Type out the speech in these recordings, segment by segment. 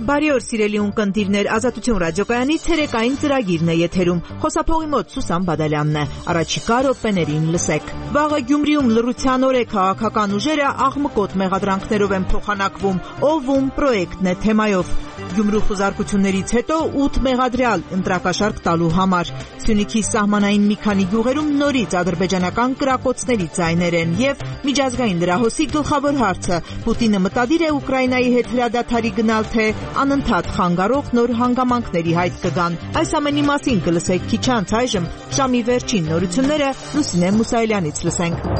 Բարի օր սիրելի ունկնդիրներ, Ազատություն ռադիոկայանի ցերեկային ծրագիրն է եթերում։ Խոսափողի մոտ Սուսան Բադալյանն է։ Առաջիկա րոպեներին լսեք։ Վաղը Գյումրիում լռության օր է, քաղաքական ուժերը աղմկոտ մեղադրանքներով են փոխանակվում, ով պրոյեկտն է թեմայով։ Գյումրու խուզարկություններից հետո 8 մեղադրյալ ընտրակաշարք տալու համար։ Սյունիքի սահմանային մի քանի գյուղերում նորից ադրբեջանական կրակոցների ձայներ են եւ միջազգային լրահոսի գլխավոր հարցը՝ Պուտինը մտադիր է Ուկրաինայի հետ հրադադարի գնալ, թե անընդհատ խանգարող նոր հանգամանքների հայտ կգան։ Այս ամենի մասին կլսեք քիչ անց, այժմ ժամի վերջին նորությունները Լուսինե Մուսայելյանից լսենք։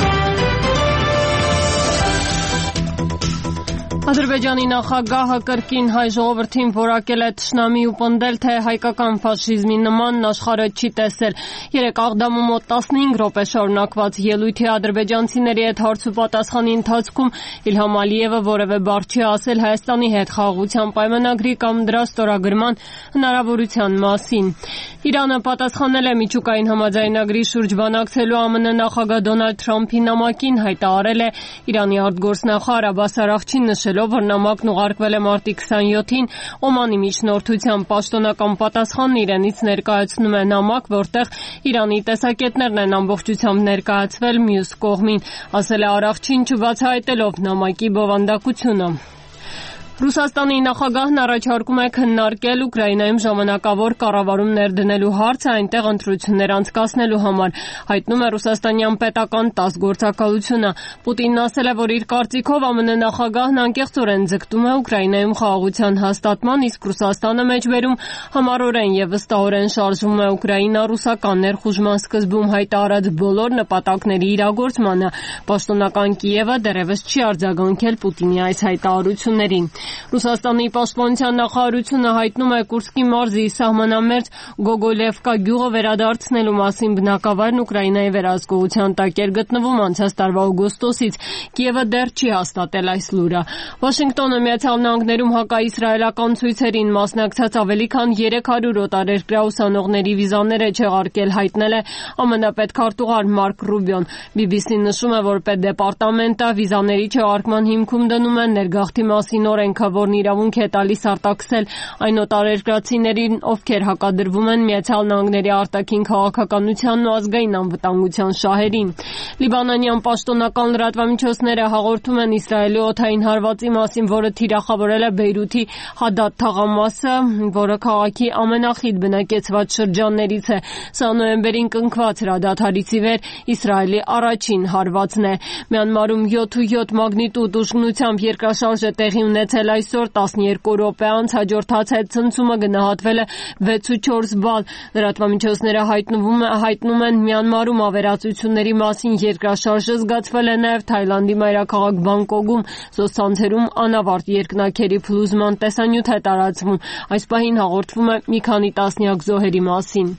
Ադրբեջանի նախագահը կրկին հայ ժողովրդին որակել է թշնամի ու պնդել, թե հայկական ֆաշիզմի նմանն աշխարհը չի տեսել։ Երեկ Աղդամում մոտ 15 րոպե շարունակված ելույթի ադրբեջանցիների հետ հարց ու պատասխանի ընթացքում Իլհամ Ալիևը որևէ բառ չի ասել Հայաստանի հետ խաղաղության պայմանագրի կամ դրա ստորագրման հնարավորության մասին։ Իրանը պատասխանել է միջուկային համաձայնագրի շուրջ բանակցելու ԱՄՆ նախագահ Դոնալդ Թրամփի նամակին, հայտարարել է Իրանի արտգործնախարար Աբբաս Արաղչին նշելով, որ նամակն ուղարկվել է մարտի 27-ին Օմանի միջնորդության պաշտոնական պատասխանն իրենից ներկայացնում է նամակ, որտեղ Իրանի տեսակետներն են ամբողջությամբ ներկայացվել մյուս կողմին, ասել է Արաղչին, չբացահայտելով նամակի բովանդակությունը։ Ռուսաստանի նախագահն առաջարկում է քննարկել Ուկրաինայում ժամանակավոր կառավարում ներդնելու հարցը այնտեղ ընտրություններ անցկացնելու համար, հայտնում է ռուսաստանյան պետական ՏԱՍՍ գործակալությունը։ Պուտինն ասել է, որ իր կարծիքով ԱՄՆ նախագահն անկեղծորեն ձգտում է Ուկրաինայում խաղաղության հաստատման, իսկ Ռուսաստանը մեջբերում համառորեն եւ վստահորեն շարժվում է ուկրաինա-ռուսական ներխուժման սկզբում հայտարարած բոլոր նպատակների իրագործմանը։ Պաշտոնական Կիևը դեռևս չի արձագանքել Պուտինի այս հայտարարություններին։ Ռուսաստանի պաշտպանության նախարարությունը հայտնում է Կուրսկի մարզի սահմանամերձ Գոգոլևկա գյուղը վերադարձնելու մասին բնակավայրն Ուկրաինայի վերահսկողության տակ էր գտնվում անցած տարվա օգոստոսից։ Կիևը դեռ չի հաստատել այս լուրը։ Վաշինգտոնը Միացյալ Նահանգներում հակաիսրայելական ցույցերին մասնակցած ավելի քան 300 օտարերկրյա ուսանողների վիզաներ է չեղարկել, հայտնել է ԱՄՆ պետքարտուղար Մարկ Ռուբիոն։ BBC-ն նշում է, որ պետդեպարտամենտը վիզաների չեղարկման հիմքում դնում է ներգաղթի մասին օրենքը, որն իրավունք է տալիս արտաքսել այն օտարերկրացիներին, ովքեր հակադրվում են Միացյալ Նահանգների արտաքին քաղաքականությանն ու ազգային անվտանգության շահերին։ Լիբանանյան պաշտոնական լրատվամիջոցները հաղորդում են Իսրայելի օդային հարվածի մասին, որը թիրախավորել է Բեյրութի Հադադ թաղամասը, որը քաղաքի ամենախիտ բնակեցված շրջաններից է։ Սա նոյեմբերին կնքված հրադադարից ի վեր Իսրայելի առաջին հարվածն է։ Մյանմարում 7.7 մագնիտուդ ուժգնությամբ երկրաշարժ է տեղի ունեցել այսօր 12 րոպե անց, հաջորդած հետ ցնցումը գնահատվել է 6.4 բալ։ Լրատվամիջոցները հայտնում են Մյանմարում ավերածությունների մասին երկրաշարժը զգացվել է նաև Թայլանդի մայրաքաղաք Բանգկոկում, սոցցանցերում անավարտ երկնաքերի փլուզման տեսանյութ է տարածվում։ Այս պահին հաղորդվում է մի քանի տասնյակ զոհերի մասին։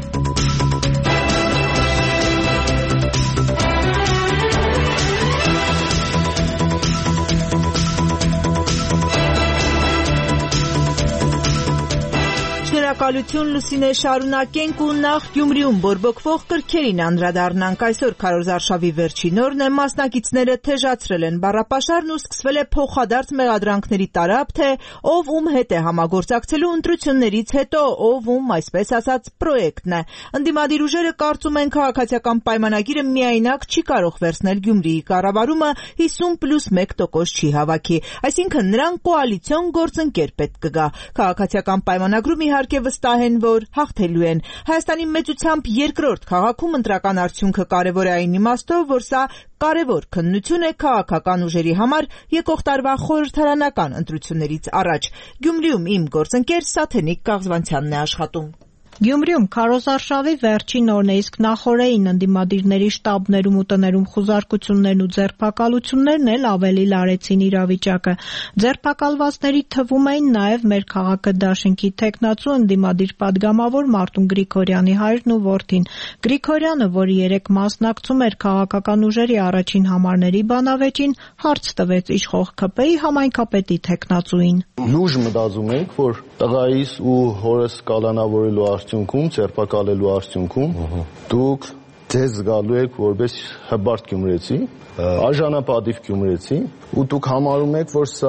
Շնորհակալություն Լուսինե, շարունակենք ու նախ Գյումրիում բորբոքվող կրքերին անդրադառնանք։ Այսօր քարոզարշավի վերջին օրն է, մասնակիցները թեժացրել են բառապաշարն ու սկսվել է փոխադարձ մեղադրանքների տարափ, թե ով ում հետ է համագործակցելու ընտրություններից հետո, ով ում, այսպես ասած, պրոյեկտն է։ Ընդդիմադիր ուժերը կարծում են, քաղաքացիական պայմանագիրը միայնակ չի կարող վերցնել Գյումրիի կառավարումը 50+1% չի հավաքի, այսինքն նրան կոալիցիոն գործընկեր պետք կգա։ Քաղաքացիական պայմանագրում իհարկե վստահ են, որ հաղթելու են։ Հայաստանի մեծությամբ երկրորդ քաղաքում ընտրական արդյունքը կարևոր է այն իմաստով, որ սա կարևոր քննություն է քաղաքական ուժերի համար եկող տարվա խորհրդարանական ընտրություններից առաջ։ Գյումրիում իմ գործընկեր Սաթենիկ Կաղզվանցյանն է աշխատում։ Գյումրիում քարոզարշավի վերջին օրն է, իսկ նախօրեին ընդդիմադիրների շտաբներում ու տներում խուզարկություններն ու ձերբակալություններն էլ ավելի լարեցին իրավիճակը։ Ձերբակալվածների թվում էին նաև մեր քաղաքը Դաշինքի թեկնածու ընդդիմադիր падգամավոր Մարտուն Գրիգորյանի հայրն ու որդին։ Գրիգորյանը, որը երեկ մասնակցում էր քաղաքական ուժերի առաջին համարների բանավեճին, հարց տվեց իշխող ՔՊ-ի համայնքապետի թեկնածուին։ Լուրջ մտածում եք, որ տղայիս ու հորս կալանավորելու արդյունքում, ձերբակալելու արդյունքում դուք ձեզ զգալու եք որպես հբարտ գյումրեցի, արժանապատիվ գյումրեցի, ու դուք համարում եք, որ սա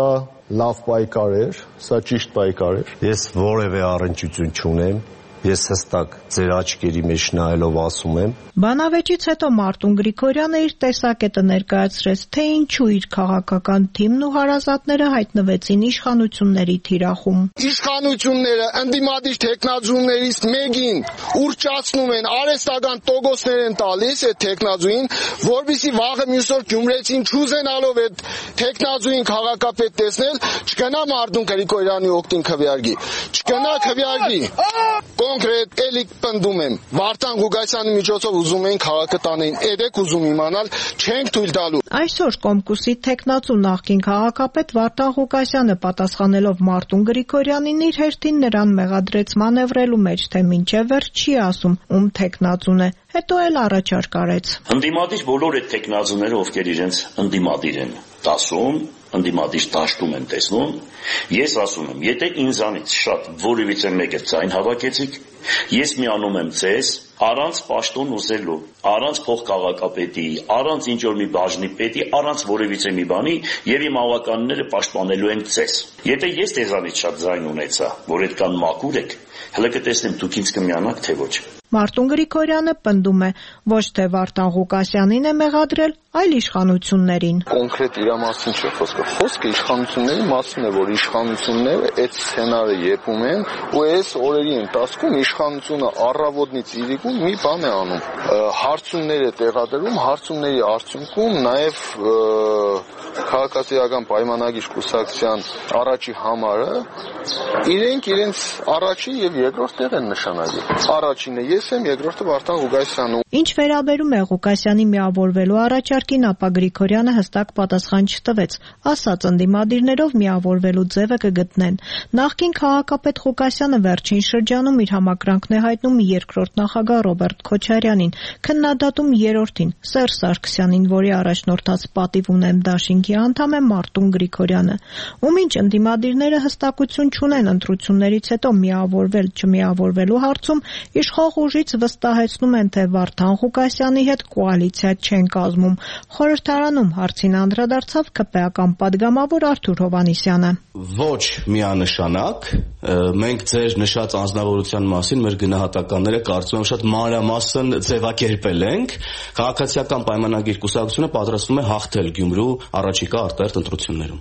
լավ պայքար էր, սա ճիշտ պայքար էր։ Ես որևէ առնչություն չունեմ, ես հստակ ձեր աչքերի մեջ նայելով ասում եմ։ Բանավեճից հետո Մարտուն Գրիգորյանը իր տեսակետը ներկայացրեց, թե ինչու իր քաղաքական թիմն ու հարազատները հայտնվեցին իշխանությունների թիրախում։ Իշխանությունները ընդդիմադիր թեկնածուներից մեկին ուրճացնում են, արհեստական տոկոսներ են տալիս այդ թեկնածուին, որովհետեւ վաղը մյուս օր գյումրեցին չուզենալով այդ թեկնածուին քաղաքապետ տեսնել, չգնա Մարտուն Գրիգորյանի օգտին քվեարկի, չգնա քվեարկի։ Կոնկրետ էլի պնդում եմ, Վարդան Ղուկասյանի միջոցով ուզում են քաղաքը տանեն, edek ուզում իմանալ, չենք թույլ տալու։ Այսօր Կոմկուսի թեկնածու նախկին քաղաքապետ Վարդան Ղուկասյանը պատասխանելով Մարտուն Գրիգորյանին իր հերթին նրան մեղադրեց մանևրելու մեջ, թե մինչև վերջ չի ասում, ում թեկնածուն է, հետո էլ առաջարկ արեց։ Ընդդիմադիր բոլոր այդ թեկնածուները, ովքեր իրենց ընդդիմադիր են դասում, ընդդիմադիր դաշտում են տեսնում, ես ասում եմ, եթե ինձանից շատ որևիցե մեկը ձայն հավաքեցիք, ես միանում եմ ձեզ առանց պաշտոն ուզելու, առանց փոխքաղաքապետի, առանց ինչ-որ մի բաժնի պետի, առանց որևիցե մի բանի եւ իմ ավականները պաշտպանելու են ձեզ։ Եթե ես ձեզանից շատ ձայն ունեցա, որ այդքան մաքուր եք, հələ կտեսնեմ դուք ինձ կմիանաք, թե ոչ։ Մարտուն Գրիգորյանը պնդում է, ոչ թե Վարդան Ղուկասյանին է մեղադրել, այլ իշխանություններին։ Կոնկրետ իր մասին չէ խոսքը։ Խոսքը իշխանությունների մասին է, որ իշխանությունները այդ սցենարը եպում են, ու այս օրերի ընթացքում իշխանությունը առավոտից իրիկուն մի բան է անում։ Հարցումներ է տեղադրում, հարցումների արդյունքում նաև քաղաքացիական պայմանագիր կուսակցության առաջի համարը իրենց առաջի եւ երկրորդ տեղ են նշանակել։ Առաջինը ես եմ, երկրորդը Վարդան Ղուկասյանը։ Ինչ վերաբերում է Ղուկասյանի միավորվելու առաջարկին, ապա Գրիգորյանը հստակ պատասխան չտվեց, ասաց ընդդիմադիրներով միավորվելու ձևը կգտնեն։ Նախկին քաղաքապետ Ղուկասյանը վերջին շրջանում իր համակրանքն է հայտնում երկրորդ նախագահ Ռոբերտ Քոչարյանին, քննադատում երրորդին Սերժ Սարգսյանին, որի առաջնորդած պատիվ ունեմ դաշինքի անդամ է Մարտուն Գրիգորյանը։ Ումինչ ընդդիմադիրները հստակություն չունեն ընտրություններից հետո միավորվել չմիավորվելու հարցում, իշխող ուժից վստահեցնում են, թե Վարդան Ղուկասյանի հետ կոալիցիա չեն կազմում։ Խորհրդարանում հարցին անդրադարձավ ԿՊ-ական պատգամավոր Արթուր Հովհաննիսյանը։ Ոչ միանշանակ, մենք ձեր նշած անձնավորության մասին մեր գնահատականները կարծում եմ շատ մանրամասն ձևակերպել ենք։ Քաղաքացիական պայմանագիր կուսակցությունը պատրաստվում է հաղթել Գյումրու առաջիկա արտահերթ ընտրություններում։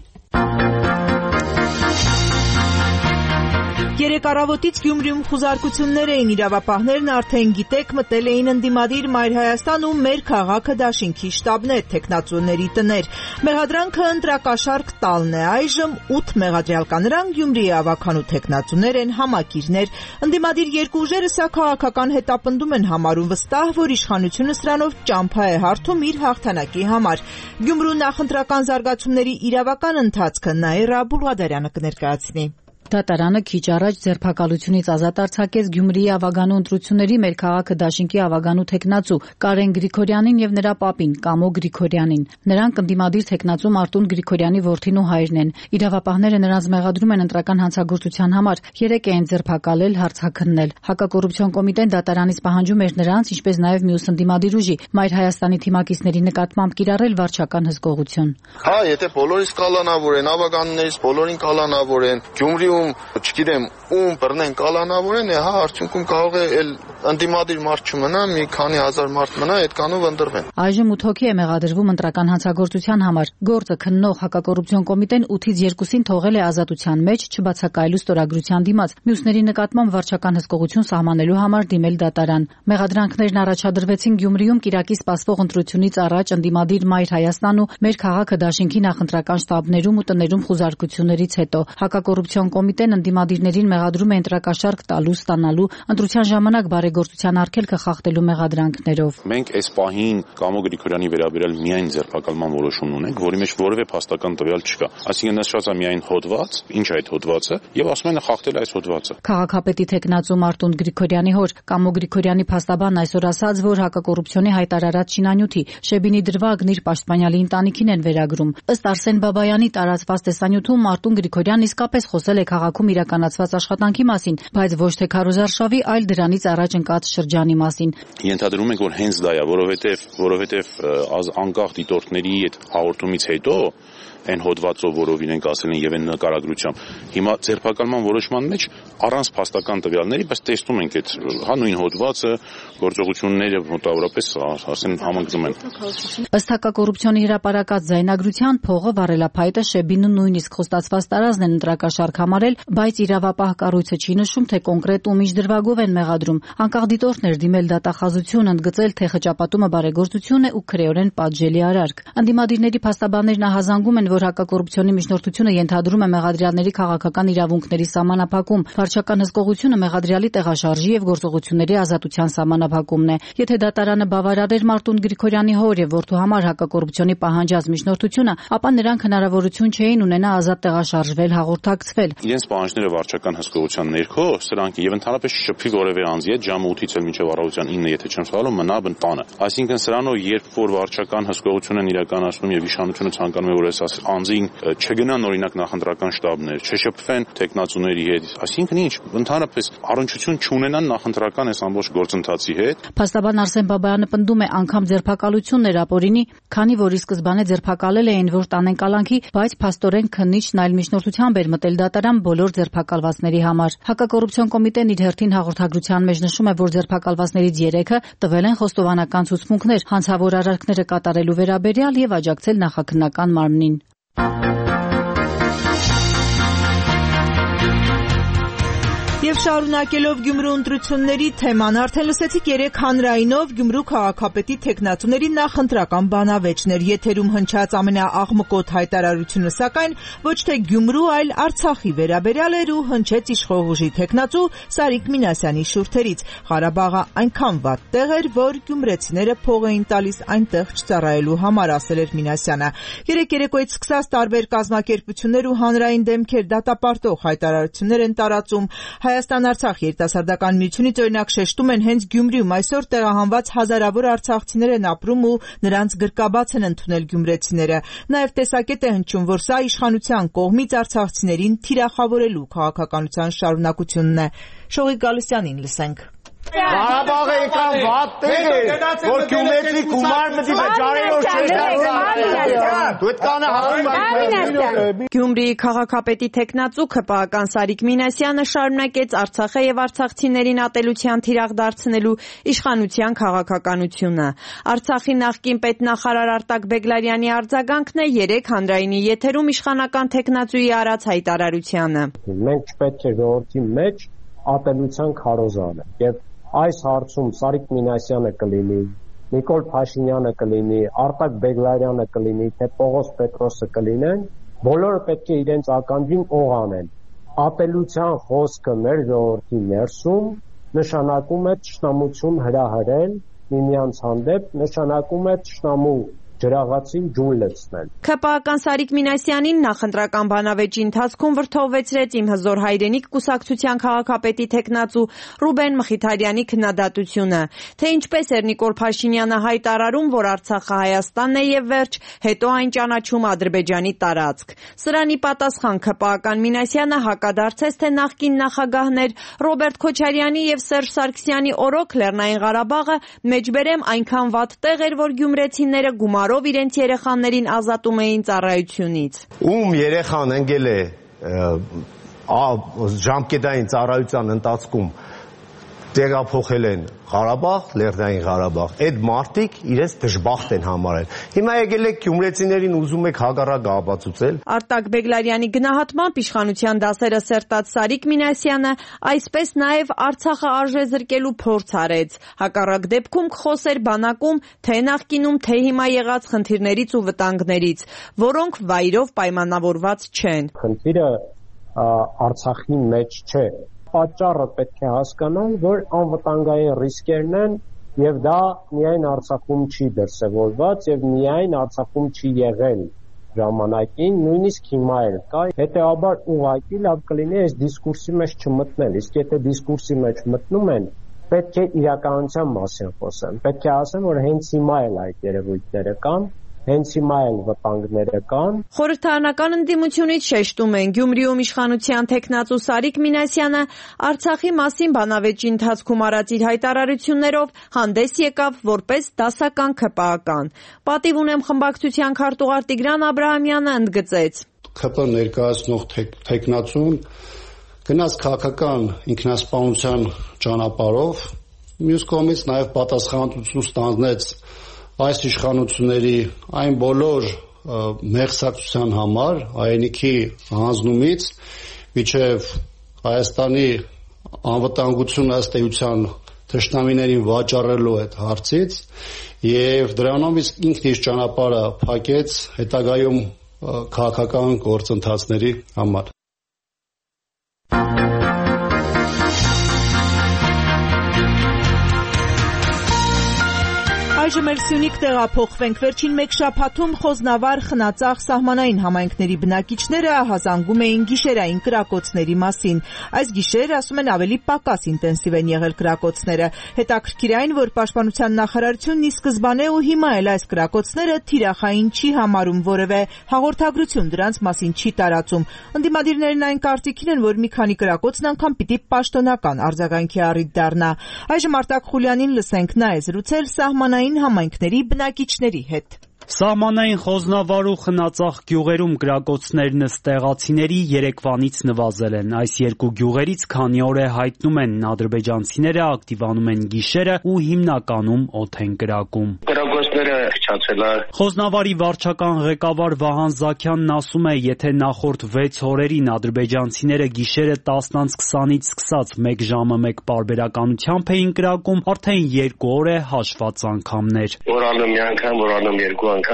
Երեկ առավոտից Գյումրիում խուզարկություններ էին, իրավապահներն արդեն գիտեք մտել էին ընդդիմադիր Մայր Հայաստան ու Մեր քաղաքը դաշինքի շտաբներ, թեկնածուների տներ։ Մեղադրանքը ընտրակաշառք տալն է, այժմ 8 մեղադրյալ կանրան Գյումրիի ավականու թեկնածուներ են, համակիրներ։ Ընդդիմադիր երկու ուժերը սա քաղաքական հետապնդում են համարում, վստահ, որ իշխանությունը սրանով ճամփա է հարթում իր հաղթանակի համար։ Գյումրու նախընտրական զարգացումների իրավական ընթացքը Նաիրա Բուլղադարյանը կներկայացնի։ Դատարանը քիչ առաջ ձերբակալությունից ազատ արձակեց Գյումրիի ավագանու ընտրությունների Մեր քաղաքը դաշինքի ավագանու թեկնածու Կարեն Գրիգորյանին եւ նրա պապին Կամո Գրիգորյանին։ Նրանք ընդդիմադիր թեկնածու Մարտուն Գրիգորյանի որդին ու հայրն են։ Իրավապահները նրանց մեղադրում են ընտրական հանցագործության համար, 3 էին ձերբակալել, հարցաքննել։ Հակակոռուպցիոն կոմիտեն դատարանից պահանջում էր նրանց, ինչպես նաեւ մյուս ընդդիմադիր ուժի Մայր Հայաստանի թիմակիցների նկատմամբ կիրառել վարչական հսկողություն։ Հա, եթե բոլորից կալանավոր են, ավականներից բոլորին կալանավոր են, Գյումրիում չգիտեմ ում բռնեն կալանավոր են, հա արդյունքում կարող է էլ ընդդիմադիր մարդ չմնա, մի քանի հազար մարդ մնա, այդքանով ընտրվեն։ Այժմ 8 հոգի է մեղադրվում ընտրական հանցագործության համար։ Գործը քննող հակակոռուպցիոն կոմիտեն 8-ից 2-ին թողել է ազատության մեջ, չբացակայելու ստորագրության դիմաց։ Մյուսների նկատմամբ վարչական հսկողություն սահմանելու համար դիմել դատարան։ Մեղադրանքներն առաջադրվեցին Գյումրիում Կիրակի սպասվող ընտրությունից առաջ ընդդիմադիր Մայր Հայաստան ու Մեր քաղաքը դաշինքի նախընտրական շտաբներում ու տներում խուզարկություններից հետո։ Հակակոռուպցիոն կոմիտեն ընդդիմադիրներին մեղադրում է ընտրակաշառք տալու, ստանալու, ընտրության ժամանակ բարեգործության արգելքը խախտելու մեղադրանքներով։ Մենք այս պահին Կամո Գրիգորյանի վերաբերյալ միայն ձերբակալման որոշում ունենք, որի մեջ որևէ փաստական տվյալ չկա։ Այսինքն նշված է միայն հոդված, ինչ է այդ հոդվածը, եւ ասում են խախտել այս հոդվածը։ Քաղաքապետի թեկնածու Մարտուն Գրիգորյանի հոր Կամո Գրիգորյանի փաստաբանն այսօր ասաց, որ հակակոռուպցիոնի հայտարարած շինանյութի Շեբինի դրվագն իր պաշտպանյալի ընտանիքին են վերագրում։ Ըստ Արսեն Բաբայանի տարածված տեսանյութում Մարտուն Գրիգորյանն իսկապես խոսել է քաղաքում իրականացված աշխատանքի մասին, բայց ոչ թե քարոզարշավի, այլ դրանից առաջ ընկած շրջանի մասին։ Ենթադրում ենք, որ հենց դա է, որովհետև անկախ դիտորդների այդ հաղորդումից հետո այն հոդվածով, որով իրենք ասել են եւ այն նկարագրությամբ։ Հիմա ձերբակալման որոշման մեջ առանց փաստական տվյալների, բայց տեսնում ենք այդ նույն հոդվածը, գործողությունները մոտավորապես ասեն համընկնում են։ Ըստ հակակոռուպցիոնի հրապարակած ձայնագրության փողը վարելափայտը Շեբինը նույնիսկ խոստացված տարածն են ընտրակաշարք համարել, բայց իրավապահ կառույցը չի նշում, թե կոնկրետ ում ինչ դրվագով են մեղադրում։ Անկախ դիտորդներ դիմել դատախազություն, ընդգծել, թե խճապատումը բարեգործություն է ու քրեորեն պատժելի արարք։ Ընդդիմադիրների փաստաբաններն ահազանգում են, որ հակակոռուպցիոնի միջնորդությունը ենթադրում է մեղադրյալների քաղաքական իրավունքների սահմանափակում։ Վարչական հսկողությունը մեղադրյալի տեղաշարժի եւ գործողությունների ազատության սահմանափակումն է։ Եթե դատարանը բավարարեր Մարտուն Գրիգորյանի հոր եւ որդու համար հակակոռուպցիոնի պահանջած միջնորդությունը, ապա նրանք հնարավորություն չէին ունենա ազատ տեղաշարժվել, հաղորդակցվել։ Իրենց պահանջները վարչական հսկողության ներքո սրանք եւ ընդհանրապես շփվի որևէ անձի հետ ժամը 8-ից մինչեւ առավոտյան 9, եթե չեմ սխալվում, մնա բնտանը։ Այսինքն սրանով երբ որ վարչական հսկողություն են իրականացնում եւ իշխանությունը ցանկանում է որ այս անձին չգնան օրինակ նախընտրական շտաբներ, չշփվեն տեխնացուների հետ, այսինքն ինչ, ընդհանրապես առնչություն չունենան նախընտրական այս ամբողջ գործընթացի հետ։ Փաստաբան Արսեն Բաբայանը պնդում է, անգամ ձերբակալություններ ապօրինի, քանի որ ի սկզբանե ձերբակալել էին, որ տանեն կալանքի, բայց փաստորեն քննիչն այլ միջնորդությամբ էր մտել դատարան բոլոր ձերբակալվածների համար։ Հակակոռուպցիոն կոմիտեն իր հերթին հաղորդագրության մեջ նշում է, որ ձերբակալվածներից 3-ը տվել են խոստովանական ցուցմունքներ հանցավոր արարքները կատարելու վերաբերյալ եւ աջակցել նախաքննական մարմնին։ Եվ շարունակելով Գյումրու ընտրությունների թեման, արդեն լսեցիք 3 հանրայինով Գյումրու քաղաքապետի թեկնածուների նախընտրական բանավեճներ։ Եթերում հնչած ամենաաղմկոտ հայտարարությունը սակայն ոչ թե Գյումրու, այլ Արցախի վերաբերյալ էր ու հնչեց իշխող ուժի թեկնածու Սարիկ Մինասյանի շուրթերից։ Ղարաբաղը այնքան վատ տեղ էր, որ գյումրեցիները փող էին տալիս այնտեղ չծառայելու համար, ասել էր Մինասյանը։ Երեկոյից սկսած տարբեր կազմակերպություններ ու հանրային դեմքեր դատապարտող հայտարարություններ են տարածում։ Հայաստան-Արցախ երիտասարդական միությունից օրինակ շեշտում են հենց Գյումրիում այսօր տեղահանված հազարավոր արցախցիներ են ապրում ու նրանց գրկաբաց են ընդունել գյումրեցիները։ Նաև տեսակետ է հնչում, որ սա իշխանության կողմից արցախցիներին թիրախավորելու քաղաքականության շարունակությունն է։ Շողիկ Գալստյանին լսենք։ Ղարաբաղը եկան վատ տեղ է, որ գյումրեցի գումար մտի վճարելով չէ։ Գյումրիի քաղաքապետի թեկնածու ՔՊԱ-ական Սարիկ Մինասյանը շարունակեց Արցախը եւ արցախցիներին ատելության թիրախ դարձնելու իշխանության քաղաքականությունը։ Արցախի նախկին պետնախարար Արտակ Բեգլարյանի արձագանքն է 3 հանրայինի եթերում իշխանական թեկնածուի արած հայտարարությանը։ Մենք չպետք է ժողովրդի մեջ ատելության քարոզանը եւ այս հարցում Սարիկ Մինասյանը կլինի, Նիկոլ Փաշինյանը կլինի, Արտակ Բեգլարյանը կլինի, թե Պողոս Պետրոսը կլինեն, բոլորը պետք է իրենց ականջին օղանեն։ Ատելության խոսքը մեր ժողովրդի ներսում նշանակում է թշնամություն հրահրել միմյանց հանդեպ, նշանակում է թշնամու ջրաղացին ջուր լցնել։ ՔՊԱ-ական Սարիկ Մինասյանին նախընտրական բանավեճի ընթացքում վրդովվեցրեց Իմ հզոր հայրենիք կուսակցության քաղաքապետի թեկնածու Ռուբեն Մխիթարյանի քննադատությունը, թե ինչպես էր Նիկոլ Փաշինյանը հայտարարում, որ Արցախը Հայաստանն է եւ վերջ, հետո այն ճանաչում Ադրբեջանի տարածք։ Սրանի պատասխան ՔՊԱ-ական Մինասյանը հակադարձեց, թե նախկին նախագահներ Ռոբերտ Քոչարյանի եւ Սերժ Սարգսյանի օրոք Լեռնային Ղարաբաղը մեջբերեմ այնքան վատ տեղ էր, որ գյումրեցիները գումարով իրենց երեխաներին ազատում էին ծառայությունից։ Ում երեխան ընկել է ժամկետային ծառայության ընթացքում տեղափոխել են Ղարաբաղ, Լեռնային Ղարաբաղ, այդ մարդիկ իրենց դժբախտ են համարել։ Հիմա եկել եք գյումրեցիներին ուզում եք հակառակը ապացուցել։ Արտակ Բեգլարյանի գնահատմամբ իշխանության դասերը սերտած Սարիկ Մինասյանը այսպես նաև Արցախը արժե զրկելու փորձ արեց։ Հակառակ դեպքում կխոսեր բանակում թե նախկինում, թե հիմա եղած խնդիրներից ու վտանգներից, որոնք վայրով պայմանավորված չեն։ Խնդիրը Արցախի մեջ չէ։ Պատճառը պետք է հասկանալ, որ անվտանգային ռիսկերն են եւ դա միայն Արցախում չի դրսևորված եւ միայն Արցախում չի եղել ժամանակին, նույնիսկ հիմա էլ կա, հետեւաբար ուղղակի լավ կլինի այս դիսկուրսի մեջ չմտնել, իսկ եթե դիսկուրսի մեջ մտնում են, պետք է իրականության մասին խոսեն, պետք է ասեն, որ հենց հիմա էլ այդ երևույթները կան Հենց հիմա էլ վտանգները կան։ Խորհրդարանական ընդդիմությունից շեշտում են Գյումրիում իշխանության թեկնածու Սարիկ Մինասյանը Արցախի մասին բանավեճի ընթացքում արած իր հայտարարություններով հանդես եկավ որպես դասական ՔՊԱ-կան։ Պատիվ ունեմ խմբակցության քարտուղար Տիգրան Աբրահամյանը ընդգծեց. ՔՊ ներկայացնող թեկնածուն գնաց քաղաքական ինքնասպանության ճանապարհով, մյուս կողմից նաև պատասխանատվություն ստանձնեց այս իշխանությունների այն բոլոր մեղսակցության համար, հայրենիքի հանձնումից մինչև Հայաստանի անվտանգությունը ըստ էության թշնամիներին վաճառելու այդ հարցից եւ դրանով ինքն իր ճանապարհը փակեց հետագայում քաղաքական գործընթացների համար։ Այժմ էլ Սյունիք տեղափոխվենք։ Վերջին մեկ շաբաթում Խոզնավար, Խնածախ սահմանային համայնքների բնակիչները ահազանգում էին գիշերային կրակոցների մասին։ Այս գիշեր, ասում են, ավելի պակաս ինտենսիվ են եղել կրակոցները։ Հետաքրքիր այն, որ Պաշտպանության նախարարությունն ի սկզբանե ու հիմա էլ այս կրակոցները թիրախային չի համարում, որևէ հաղորդագրություն դրանց մասին չի տարածում։ Ընդդիմադիրներն այն կարծիքին են, որ մի քանի կրակոցն անգամ պիտի պաշտոնական արձագանքի առիթ դառնա։ Այժմ Արտակ Խուլյանին լսենք, նա է զրուցել սահմանային համայնքների բնակիչների հետ։ Սահմանային Խոզնավար ու Խնածախ գյուղերում կրակոցներն ըստ տեղացիների երեկվանից նվազել են։ Այս երկու գյուղերից քանի օր է հայտնում են ադրբեջանցիները ակտիվանում են գիշերը ու հիմնականում օդ են կրակում։ Կրակոցները փչացել է։ Խոզնավարի վարչական ղեկավար Վահան Զաքյանն ասում է, եթե նախորդ 6 օրերին ադրբեջանցիները գիշերը 10:20-ից սկսած 1 ժամը 1 պարբերականությամբ էին կրակում, արդեն 2 օր է հաշված անգամներ։ Օրանում մի անգամ, օրանում 2 անգամ։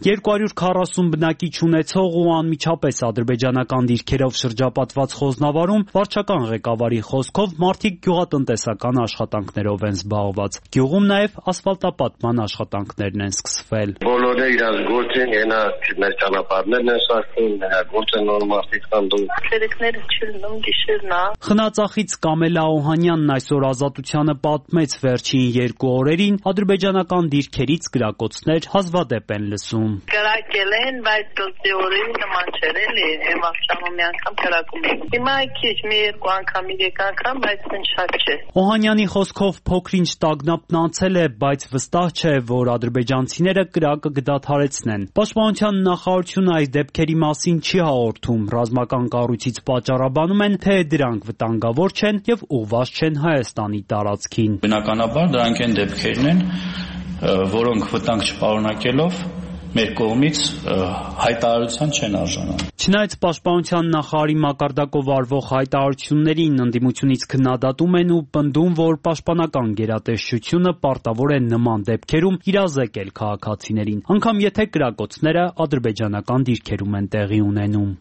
240 բնակիչ ունեցող ու անմիջապես ադրբեջանական դիրքերով շրջապատված Խոզնավարում վարչական ղեկավարի խոսքով մարդիկ գյուղատնտեսական աշխատանքներով են զբաղված։ Գյուղում նաև ասֆալտապատման աշխատանքներն են սկսվել։ Բոլորը իրաց գործին, ենա մեր ճանապարհներն են սարքում, նրա գործը նոր մարդիկ կանդում։ Ցերեկները չլնում գիշերն է։ Խնածախից Կամելա Օհանյանն այսօր Ազատությանը պատմեց վերջին 2 օրերին ադրբեջանական դիրքերից կրակոցներ հազվադեպ են լսում։ Կրակել են, բայց դոստի օրերի նման չէր էլի, եմավշանում մի անգամ կրակում են։ Հիմա քիչ մի 2 անգամ, 3 անգամ, բայց շատ չէ։ Օհանյանի խոսքով փոքրինչ տագնապն անցել է, բայց վստահ չէ, որ ադրբեջանցիները կրակը կդադարեցնեն։ Պաշտպանության նախարարությունը այս դեպքերի մասին չի հաղորդում, ռազմական կառույցից պատճառաբանում են, թե դրանք վտանգավոր չեն եւ ուղղված չեն Հայաստանի տարածքին։ Բնականաբար դրանք են դեպքերն են, որոնք վտանգ չպարունակելով մեր կողմից հայտարարության չեն արժանանում։ Չնայած Պաշտպանության նախարարի մակարդակով արվող հայտարարություններին ընդդիմությունից քննադատում են ու պնդում, որ պաշտպանական գերատեսչությունը պարտավոր է նման դեպքերում իրազեկել քաղաքացիներին, անգամ եթե կրակոցները ադրբեջանական դիրքերում են տեղի ունենում։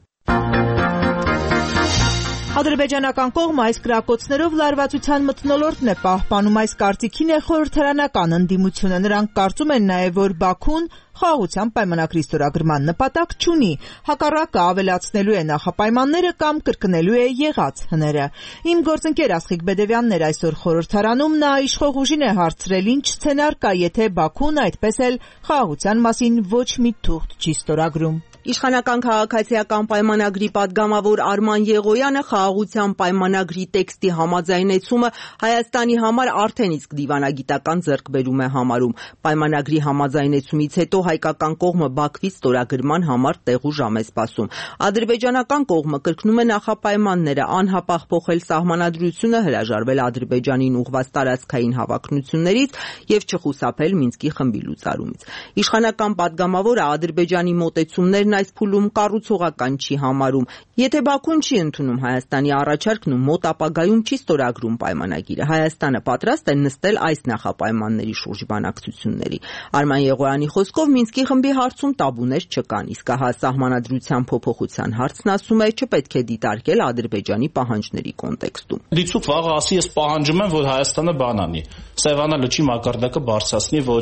Ադրբեջանական կողմը այս կրակոցներով լարվածության մթնոլորտն է պահպանում, այս կարծիքին է խորհրդարանական ընդդիմությունը։ Նրանք կարծում են նաև, որ Բաքուն խաղաղության պայմանագրի ստորագրման նպատակ չունի, հակառակը ավելացնելու է նախապայմանները կամ կրկնելու է եղած հները։ Իմ գործընկեր Աստղիկ Բեդևյանն էր այսօր խորհրդարանում, նա իշխող ուժին է հարցրել, ինչ սցենար կա, եթե Բաքուն այդպես էլ խաղաղության մասին ոչ մի թուղթ չի ստորագրում։ Իշխանական քաղաքացիական պայմանագրի պատգամավոր Արման Եղոյանը խաղաղության պայմանագրի տեքստի համաձայնեցումը Հայաստանի համար արդեն իսկ դիվանագիտական ձեռքբերում է համարում։ Պայմանագրի համաձայնեցումից հետո հայկական կողմը Բաքվից ստորագրման համար տեղ ու ժամ է սպասում։ Ադրբեջանական կողմը կրկնում է նախապայմանները, անհապաղ փոխել սահմանադրությունը, հրաժարվել Ադրբեջանին ուղղված տարածքային հավակնություններից եւ չխուսափել Մինսկի խմբի լուծարումից։ Իշխանական պատգամավորը Ադրբեջանի մոտեցումներն այս փուլում կառուցողական չի համարում։ Եթե Բաքուն չի ընդունում Հայաստանի առաջարկն ու մոտ ապագայում չի ստորագրում պայմանագիրը, Հայաստանը պատրաստ է նստել այս նախապայմանների շուրջ բանակցությունների։ Արման Եղոյանի խոսքով Մինսկի խմբի հարցում տաբուներ չկան, իսկ հա սահմանադրության փոփոխության հարցն ասում է չպետք է դիտարկել Ադրբեջանի պահանջների կոնտեքստում։ Դիցուկ վաղը ասի, ես պահանջում եմ, որ Հայաստանը բան անի։ Սևանա լճի մակարդակը բարձրացնի, որ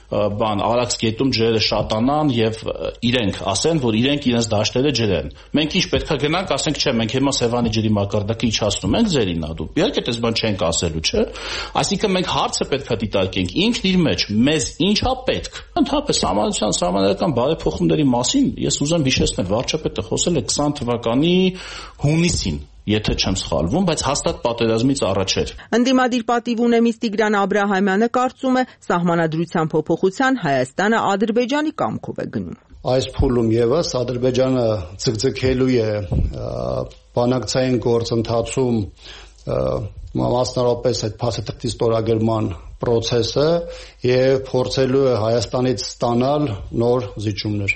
Արաքս գետում ջրերը շատանան եւ իրենք ասեն, որ իրենք իրենց դաշտերը ջրեն։ Մենք ինչ պետքա գնանք, ասենք, չէ, մենք հիմա Սևանի ջրի մակարդակը իջացնում ենք ձերին ադու։ Իհարկե, դες բան չենք ասելու, չէ։ Այսինքն մենք հարցը պետքա դիտարկենք ինքն իր մեջ, մեզ ինչա պետք։ Ընդհանրապես սահմանադրական բարեփոխումների մասին ես ուզեմ հիշեցնել, վարչապետը խոսել է 20 թվականի հունիսին, եթե չեմ սխալվում, բայց հաստատ պատերազմից առաջ էր։ Ընդդիմադիր պատիվ ունեմից Տիգրան Աբրահամյանը կարծում է, սահմանադրության փոփոխության Հայաստանը Ադրբեջանի կամքով է գնում։ Այս փուլում եւս Ադրբեջանը ձգձգելու է բանակցային գործընթացում մասնարարպես այդ փաստաթղթի ստորագրման process-ը եւ փորձելու է Հայաստանից ստանալ նոր զիջումներ։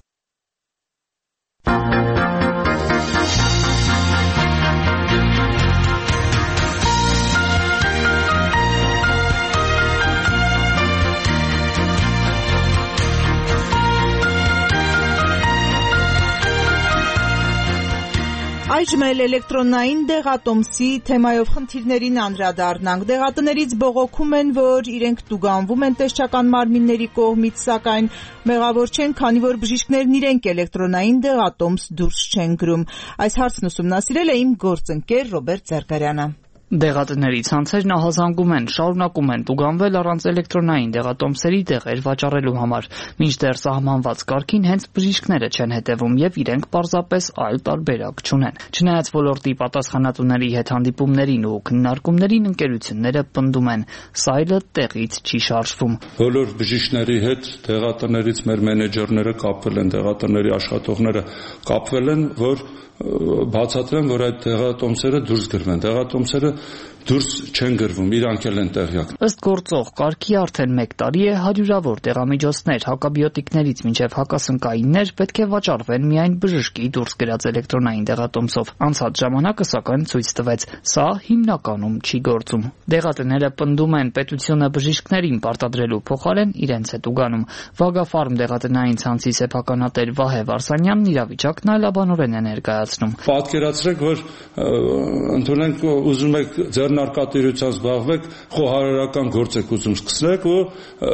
Այժմ էլ էլեկտրոնային դեղատոմսի թեմայով խնդիրներին անդրադառնանք։ Դեղատներից բողոքում են, որ իրենք տուգանվում են տեսչական մարմինների կողմից, սակայն մեղավոր չեն, քանի որ բժիշկներն իրենք էլեկտրոնային դեղատոմս դուրս չեն գրում։ Այս հարցն ուսումնասիրել է իմ գործընկեր Ռոբերտ Զարգարյանը։ Դեղատների ցանցերն ահազանգում են, շարունակում են տուգանվել առանց էլեկտրոնային դեղատոմսերի դեղեր վաճառելու համար, մինչդեռ սահմանված կարգին հենց բժիշկները չեն հետևում եւ իրենք պարզապես այլ տարբերակ չունեն։ Չնայած ոլորտի պատասխանատուների հետ հանդիպումներին ու քննարկումներին ընկերությունները պնդում են, սայլը տեղից չի շարժվում։ Բոլոր բժիշկների հետ դեղատներից մեր մենեջերները կապվել են, դեղատների աշխատողները կապվել են, որ բացատրեմ, որ այդ դեղատոմսերը դուրս գրվեն։ Դեղատոմսերը դուրս չեն գրվում, իրանք էլ են տեղյակ։ Ըստ գործող կարգի արդեն 1 տարի է հարյուրավոր դեղամիջոցներ, հակաբիոտիկներից մինչև հակասնկայիններ պետք է վաճառվեն միայն բժշկի դուրս գրած էլեկտրոնային դեղատոմսով։ Անցած ժամանակը սակայն ցույց տվեց, սա հիմնականում չի գործում։ Դեղատները պնդում են, պետությունը բժիշկներին պարտադրելու փոխարեն իրենց է տուգանում։ Վագաֆարմ դեղատնային ցանցի սեփականատեր Վահե Վարսանյանն իրավիճակն այլաբանորեն է ներկայացնում։ Պատկերացրեք, որ ընդունենք ուզում եք ձեռնարկատիրությամբ զբաղվեք, խոհարարական գործ եք ուզում սկսեք ու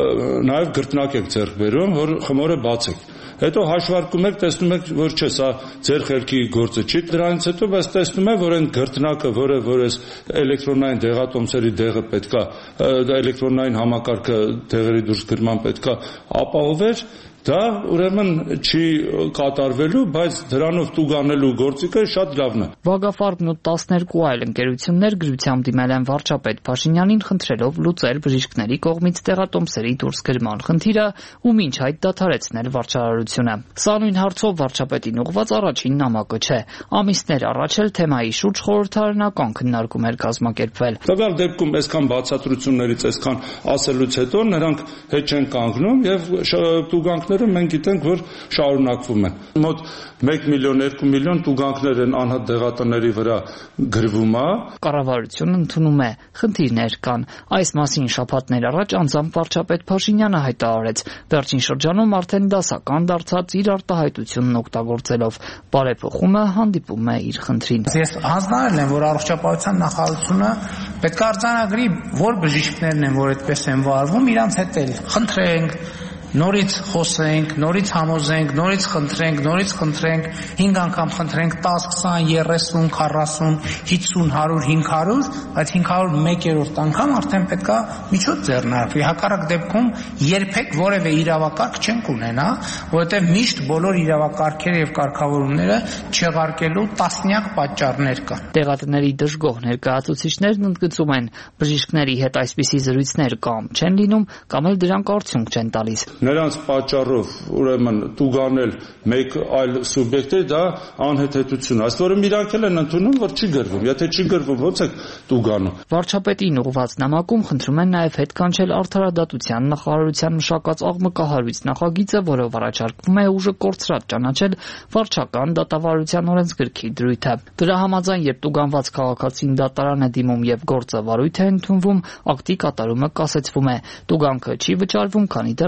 նաև գրտնակ եք ձեռք բերում, որ խմորը բացեք։ Հետո հաշվարկում եք, տեսնում եք, որ չէ, սա ձեր խելքի գործը չի, դրանից հետո բայց տեսնում եք, որ այն գրտնակը, որ այս էլեկտրոնային դեղատոմսերի դեղը պետքա, էլեկտրոնային համակարգը դեղերի դուրս գրման պետքա ապահովեր, դա ուրեմն չի կատարվելու, բայց դրանով տուգանելու գործիքը շատ լավն է։ Վագաֆարմն ու 12 այլ ընկերություններ գրությամբ դիմել են վարչապետ Փաշինյանին խնդրելով լուծել բժիշկների կողմից դեղատոմսերի դուրս գրման խնդիրը ու մինչ այդ դադարեցնել վարչարարությունը։ Սա նույն հարցով վարչապետին ուղղված առաջին նամակը չէ։ Ամիսներ առաջ էլ թեմայի շուրջ խորհրդարանական քննարկում էր կազմակերպվել։ Տվյալ դեպքում այսքան բացատրություններից, այսքան ասելուց հետո նրանք հետ չեն կանգնում եւ տուգանքները մենք գիտենք, որ շարունակվում են։ Մոտ 1 միլիոն, 2 միլիոն տուգանքներ են անհատ դեղատների վրա գրվում է։ Կառավարությունն ընդունում է, խնդիրներ կան։ Այս մասին շաբաթներ առաջ անձամբ վարչապետ Փաշինյանը հայտարարեց։ Վերջին շրջանում արդեն դասական դարձած իր արտահայտությունն օգտագործելով բարեփոխումը հանդիպում է իր խնդրին։ Ես հանձնարարել եմ, որ առողջապահության նախարարությունը պետք է արձանագրի, որ բժիշկներն են, որ այդպես են վարվում, իրանց հետ էլ խնդրենք, նորից խոսենք, նորից համոզենք, նորից խնդրենք, 5 անգամ խնդրենք, 10, 20, 30, 40, 50, 100, 500, բայց 501-րդ անգամ արդեն պետքա միջոց ձեռնարկվի։ Հակառակ դեպքում երբեք որևէ իրավակարգ չենք ունենա, որովհետև միշտ բոլոր իրավակարգերը եւ կարգավորումները չեղարկելու տասնյակ պատճառներ կան։ Դեղատների դժգոհ ներկայացուցիչներն ընդգծում են, բժիշկների հետ այսպիսի զրույցներ կամ չեն լինում, կամ էլ դրանք արդյունք չեն տալիս։ Նրանց պատճառով ուրեմն տուգանել մեկ այլ սուբյեկտը դա անհեթեթություն է։ Այս որում իրանք էլ են ընդունում, որ չի գրվում։ Եթե չի գրվում, ո՞նց է տուգանում։ Վարչապետին ուղղված նամակում խնդրում են նաև հետ կանչել Արդարադատության նախարարության մշակած աղմկահարույց նախագիծը, որով առաջարկվում է ուժը կորցրած ճանաչել վարչական դատավարության օրենսգրքի դրույթը։ Դրա համաձայն, երբ տուգանված քաղաքացին դատարան է դիմում եւ գործը վարույթ է ընդունվում, ակտի կատարումը կասեցվում է։ Տուգանքը չի վճարվում, քանի դեռ վճիռ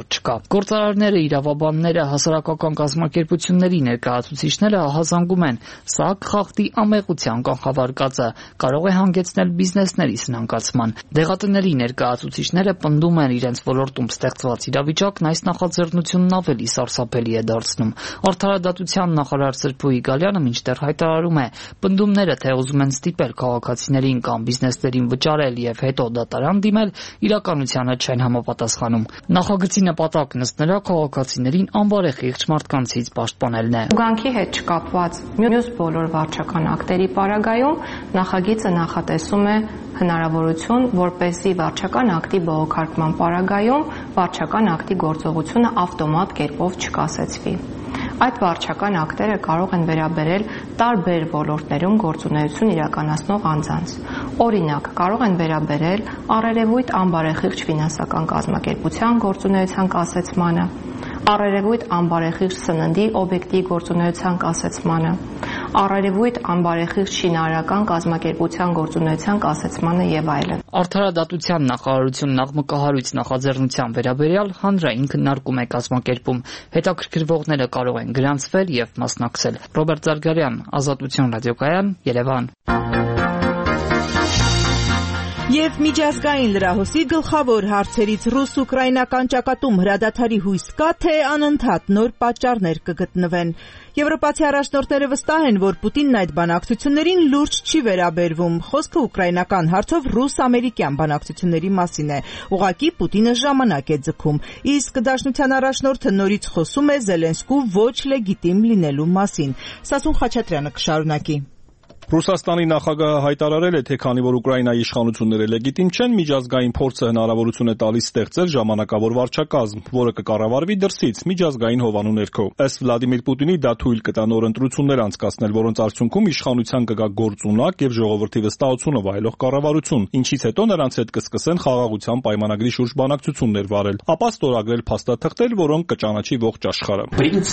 չկա։ Գործարարները, իրավաբանները, հասարակական կազմակերպությունների ներկայացուցիչները ահազանգում են, սա կխախտի ամեղության կանխավարկածը, կարող է հանգեցնել բիզնեսների սնանկացման։ Դեղատների ներկայացուցիչները պնդում են, իրենց ոլորտում ստեղծված իրավիճակն այս նախաձեռնությունն ավելի սարսափելի է դարձնում։ Արդարադատության նախարար Սրփուհի Գալյանը մինչդեռ հայտարարում է, պնդումները, թե ուզում են ստիպել քաղաքացիներին կամ բիզնեսներին վճարել եւ հետո դատարան դիմել, իրականությանը չեն համապատասխանում։ Նախագծի նպատակն ըստ նրա քաղաքացիներին անբարեխիղճ մարդկանցից պաշտպանելն է։ Ուղղանկի հետ չկապված մյուս բոլոր վարչական ակտերի պարագայում նախագիծը նախատեսում է հնարավորություն, որպեսզի վարչական ակտի բողոքարկման պարագայում վարչական ակտի գործողությունը ավտոմատ կերպով չկասեցվի։ Այդ վարչական ակտերը կարող են վերաբերել տարբեր ոլորտներում գործունեություն իրականացնող անձանց։ Օրինակ, կարող են վերաբերել առերևույթ անբարեխիղճ ֆինանսական կազմակերպության գործունեության կասեցմանը, առերևույթ անբարեխիղճ սննդի օբյեկտի գործունեության կասեցմանը, առերևույթ անբարեխիղճ շինարարական կազմակերպության գործունեության կասեցմանը եւ այլն։ Արդարադատության նախարարությունն աղմկահարույց նախաձեռնության վերաբերյալ հանրային քննարկում է կազմակերպում։ Հետաքրքրվողները կարող են գրանցվել եւ մասնակցել։ Ռոբերտ Զարգարյան, Ազատություն ռադիոկայան, Երևան։ Եվ միջազգային լրահոսի գլխավոր հարցերից ռուս-ուկրաինական ճակատում հրադադարի հույս կա, թե անընդհատ նոր պատճառներ կգտնվեն։ Եվրոպացի առաջնորդները վստահ են, որ Պուտինն այդ բանակցություններին լուրջ չի վերաբերվում։ Խոսքը ուկրաինական հարցով ռուս-ամերիկյան բանակցությունների մասին է։ Ուղղակի Պուտինը ժամանակ է ձգում։ Իսկ Դաշնության առաջնորդը նորից խոսում է Զելենսկու ոչ լեգիտիմ լինելու մասին։ Սասուն Խաչատրյանը կշարունակի։ Ռուսաստանի նախագահը հայտարարել է, թե քանի որ Ուկրաինայի իշխանությունները լեգիտիմ չեն, միջազգային փորձը հնարավորություն է տալիս ստեղծել ժամանակավոր վարչակազմ, որը կկառավարվի դրսից միջազգային հովանու ներքո։ Ըստ Վլադիմիր Պուտինի, դա թույլ կտա նոր ընտրություններ անցկացնել, որոնց արդյունքում իշխանության կգա գործունակ եւ ժողովրդի վստահությունը վայելող կառավարություն, ինչից հետո նրանց հետ կսկսեն խաղաղության պայմանագրի շուրջ բանակցություններ վարել, ապա ստորագրել փաստաթղթեր, որոնք կճանաչի ողջ աշխարհը։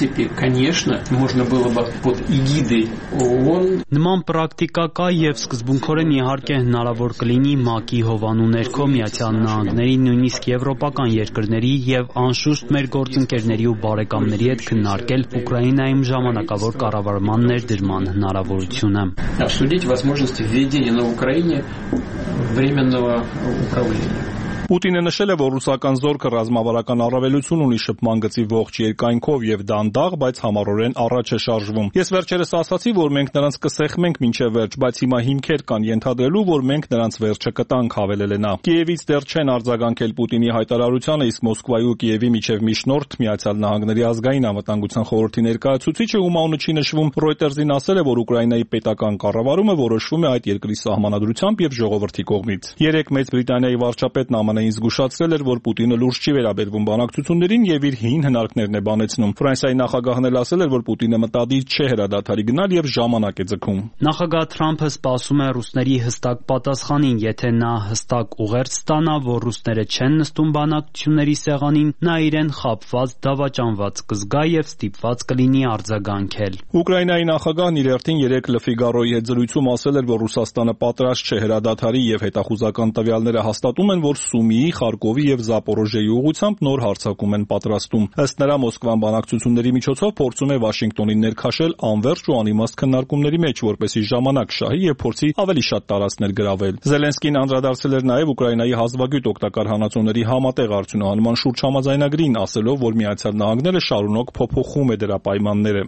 Նման պրակտիկա կա եւ սկզբունքորեն իհարկե հնարավոր կլինի ՄԱԿ-ի հովանու ներքո Միացյալ Նահանգների, նույնիսկ եվրոպական երկրների եւ անշուշտ մեր գործընկերների ու բարեկամների հետ քննարկել Ուկրաինայում ժամանակավոր կառավարման ներդրման հնարավորությունը։ Обсудить возможность введения на Украине временного управления. Պուտինը նշել է, որ ռուսական զորքը ռազմավարական առավելություն ունի շփման գծի ողջ երկայնքով եւ դանդաղ, բայց համառորեն առաջ է շարժվում։ Ես վերջերս ասացի, որ մենք նրանց կսեղմենք մինչև վերջ, բայց հիմա հիմքեր կան ենթադրելու, որ մենք նրանց վերջը կտանք, հավելել է նա։ Կիևից դեռ չեն արձագանքել Պուտինի հայտարարությանը, իսկ Մոսկվայի ու Կիևի միջև միջնորդ Միացյալ Նահանգների ազգային անվտանգության խորհրդի ներկայացուցիչը, ում անունը չի նշվում, Reuters-ին ասել է, որ Ուկրաինայի պետական կառավարումը որոշվում է այդ երկրի սահմանադրությամբ եւ ժողովրդի կողմից։ Երեք Մեծ Բրիտանիայի վարչապետն ԱՄՆ-ին զգուշացրել էր, որ Պուտինը լուրջ չի վերաբերվում բանակցություններին եւ իր հին հնարքներն է բանեցնում։ Ֆրանսիայի նախագահն էլ ասել էր, որ Պուտինը մտադիր չէ հրադադարի գնալ եւ ժամանակ է ձգում։ Նախագահ Թրամփը սպասում է ռուսների հստակ պատասխանին, եթե նա հստակ ուղերձ ստանա, որ ռուսները չեն նստում բանակցությունների սեղանին, նա իրեն խաբված, դավաճանված կզգա եւ ստիպված կլինի արձագանքել։ Ուկրաինայի նախագահն իր հերթին 3 Le Figaro-ի հետ զրույցում ասել էր, որ Ռուսաստանը պատրաստ չէ հրադադարի եւ հետախուզական տվյալները հաստատում են, որ Սումիի, Խարկովի եւ Զապորոժիեի ուղղությամբ նոր հարձակում են պատրաստում։ Ըստ նրա, Մոսկվան բանակցությունների միջոցով փորձում է Վաշինգտոնին ներքաշել անվերջ ու անիմաստ քննարկումների մեջ, որպեսզի ժամանակ շահի եւ փորձի ավելի շատ տարածքներ գրավել։ Զելենսկին անդրադարձել էր նաեւ Ուկրաինայի հազվագյուտ օգտակար հանածոների համատեղ արդյունահանման շուրջ համաձայնագրին, ասելով, որ Միացյալ Նահանգները շարունակ փոփոխում է դրա պայմանները։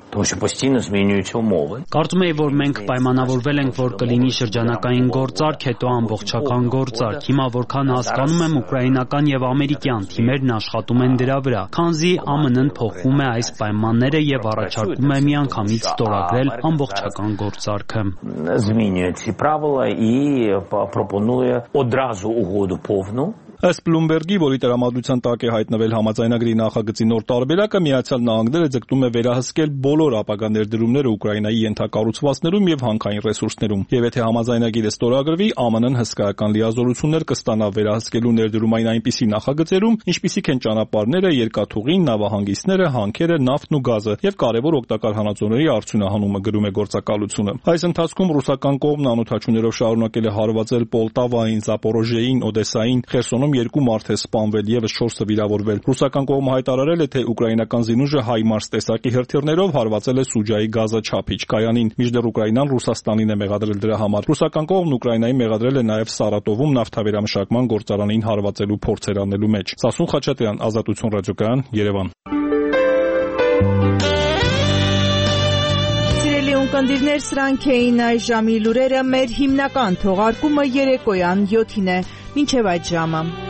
Կարծում եմ, որ մենք պայմանավորվել ենք, որ կլինի շրջանակային գործարք, հետո ամբողջական գործարք։ Հիմա որքան հասկանում եմ, ուկրաինական եւ ամերիկյան թիմերն աշխատում են դրա վրա, քանզի ԱՄՆ-ն փոխում է այս պայմանները եւ առաջարկում է միանգամից ստորագրել ամբողջական գործարքը։ Змінює ці правила і пропонує одразу угоду повну. Ըստ Bloomberg-ի, որի տրամադրության տակ է հայտնվել համաձայնագրի նախագծի նոր տարբերակը, Միացյալ Նահանգները ձգտում է վերահսկել բոլոր ապագա ներդրումները Ուկրաինայի ենթակառուցվածքներում եւ հանքային ռեսուրսներում։ Եվ եթե համաձայնագիրը ստորագրվի, ԱՄՆ-ն հսկայական լիազորություններ կստանա վերահսկելու ներդրումային այնպիսի նախագծերում, ինչպիսիք են ճանապարհները, երկաթուղին, նավահանգիստները, հանքերը, նավթն ու գազը եւ կարեւոր օգտակար հանածոների արդյունահանումը, գրում է գործակալությունը։ Այս ընթացքում ռուսական կողմն անօթաչուներով շարունակել է հարվածել Պոլտավային, Զապորոժիեին, Օդեսային, Խերսոն Ադրբեջանում 2 մարդ է սպանվել, եւս 4-ը վիրավորվել։ Ռուսական կողմը հայտարարել է, թե ուկրաինական զինուժը HIMARS տեսակի հրթիռներով հարվածել է Սուջայի գազաչափիչ կայանին, մինչդեռ Ուկրաինան Ռուսաստանին է մեղադրել դրա համար։ Ռուսական կողմն Ուկրաինային մեղադրել է նաև Սարատովում նավթավերամշակման գործարանին հարվածելու փորձեր անելու մեջ։ Սասուն Խաչատրյան, Ազատություն ռադիոկայան, Երևան։ Ունկնդիրներ, սրանք էին այս ժամի լուրերը, մեր հիմնական թողարկումը երեկոյան 7-ին է, մինչև այդ ժամը։